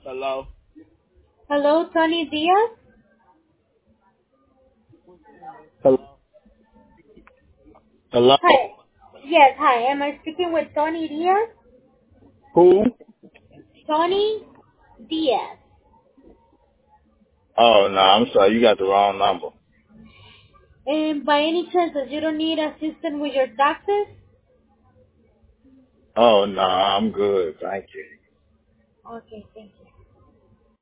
Hello? Hello, Tony Diaz. Hello? Hello? Hi. Yes, hi. Am I speaking with Tony Diaz? Who? Tony Diaz. Oh, no, I'm sorry. You got the wrong number. And by any chance, you don't need assistance with your taxes? Oh, no, I'm good. Thank you. Okay, thank you.